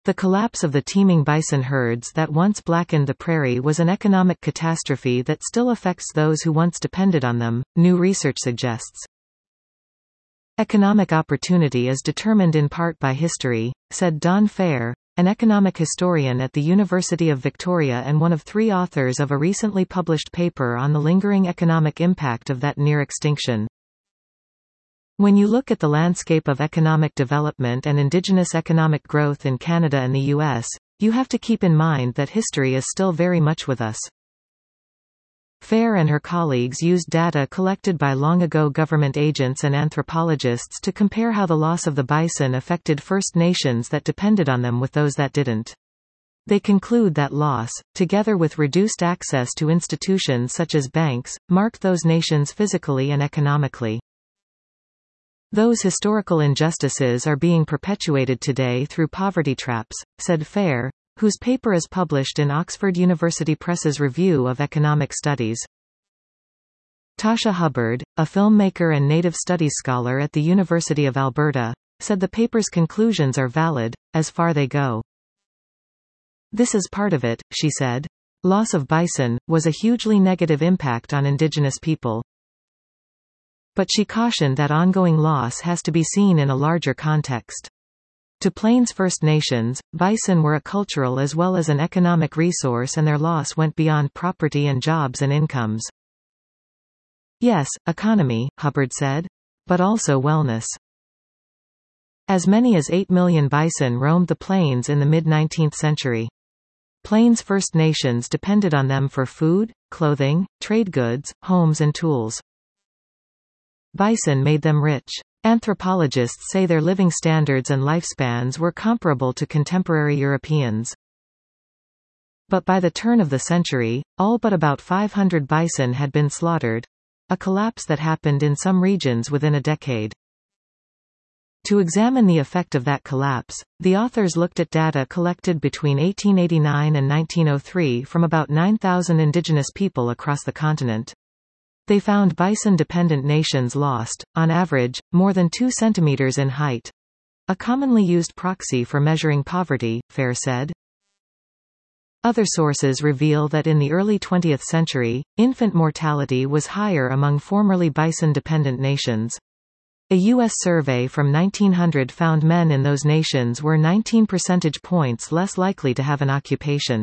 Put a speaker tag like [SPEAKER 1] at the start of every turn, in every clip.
[SPEAKER 1] The collapse of the teeming bison herds that once blackened the prairie was an economic catastrophe that still affects those who once depended on them, new research suggests. Economic opportunity is determined in part by history, said Don Fair, an economic historian at the University of Victoria and one of 3 authors of a recently published paper on the lingering economic impact of that near extinction. When you look at the landscape of economic development and indigenous economic growth in Canada and the US, you have to keep in mind that history is still very much with us. Fair and her colleagues used data collected by long-ago government agents and anthropologists to compare how the loss of the bison affected First Nations that depended on them with those that didn't. They conclude that loss, together with reduced access to institutions such as banks, marked those nations physically and economically. Those historical injustices are being perpetuated today through poverty traps, said Fair, whose paper is published in Oxford University Press's Review of Economic Studies. Tasha Hubbard, a filmmaker and Native Studies scholar at the University of Alberta, said the paper's conclusions are valid, as far they go. This is part of it, she said. Loss of bison was a hugely negative impact on Indigenous people. But she cautioned that ongoing loss has to be seen in a larger context. To Plains First Nations, bison were a cultural as well as an economic resource, and their loss went beyond property and jobs and incomes. Yes, economy, Hubbard said. But also wellness. As many as 8 million bison roamed the plains in the mid-19th century. Plains First Nations depended on them for food, clothing, trade goods, homes and tools. Bison made them rich. Anthropologists say their living standards and lifespans were comparable to contemporary Europeans. But by the turn of the century, all but about 500 bison had been slaughtered, a collapse that happened in some regions within a decade. To examine the effect of that collapse, the authors looked at data collected between 1889 and 1903 from about 9,000 Indigenous people across the continent. They found bison-dependent nations lost, on average, more than 2 centimeters in height. A commonly used proxy for measuring poverty, Fair said. Other sources reveal that in the early 20th century, infant mortality was higher among formerly bison-dependent nations. A U.S. survey from 1900 found men in those nations were 19 percentage points less likely to have an occupation.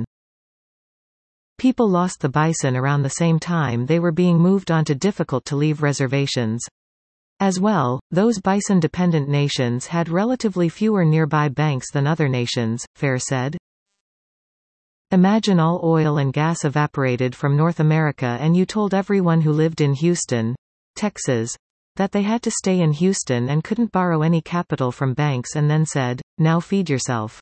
[SPEAKER 1] People lost the bison around the same time they were being moved onto difficult-to-leave reservations. As well, those bison-dependent nations had relatively fewer nearby banks than other nations, Fair said. Imagine all oil and gas evaporated from North America and you told everyone who lived in Houston, Texas, that they had to stay in Houston and couldn't borrow any capital from banks, and then said, "Now feed yourself."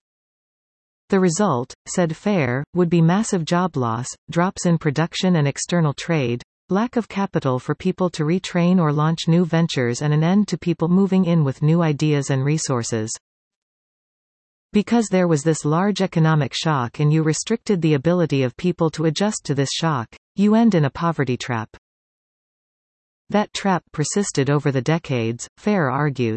[SPEAKER 1] The result, said Fair, would be massive job loss, drops in production and external trade, lack of capital for people to retrain or launch new ventures, and an end to people moving in with new ideas and resources. Because there was this large economic shock and you restricted the ability of people to adjust to this shock, you end in a poverty trap. That trap persisted over the decades, Fair argues.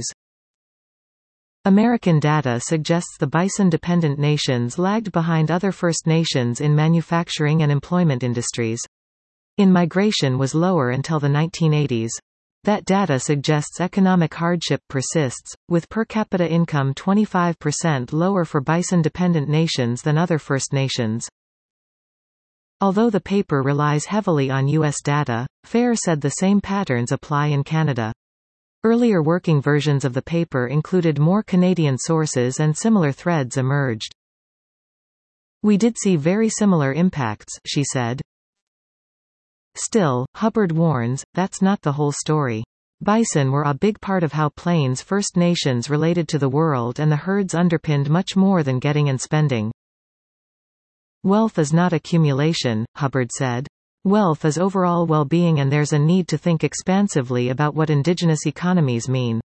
[SPEAKER 1] American data suggests the bison-dependent nations lagged behind other First Nations in manufacturing and employment industries. In-migration was lower until the 1980s. That data suggests economic hardship persists, with per capita income 25% lower for bison-dependent nations than other First Nations. Although the paper relies heavily on U.S. data, Fair said the same patterns apply in Canada. Earlier working versions of the paper included more Canadian sources and similar threads emerged. We did see very similar impacts, she said. Still, Hubbard warns, that's not the whole story. Bison were a big part of how Plains First Nations related to the world, and the herds underpinned much more than getting and spending. Wealth is not accumulation, Hubbard said. Wealth is overall well-being, and there's a need to think expansively about what Indigenous economies mean.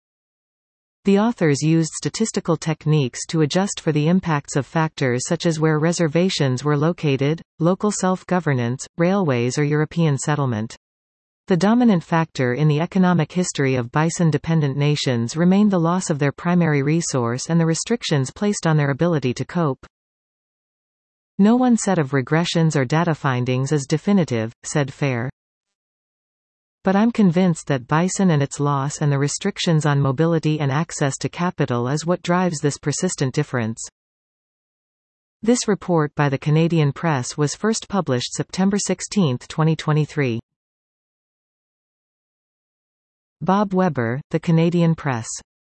[SPEAKER 1] The authors used statistical techniques to adjust for the impacts of factors such as where reservations were located, local self-governance, railways or European settlement. The dominant factor in the economic history of bison-dependent nations remained the loss of their primary resource and the restrictions placed on their ability to cope. No one set of regressions or data findings is definitive, said Fair. But I'm convinced that bison and its loss and the restrictions on mobility and access to capital is what drives this persistent difference. This report by the Canadian Press was first published September 16, 2023. Bob Weber, The Canadian Press.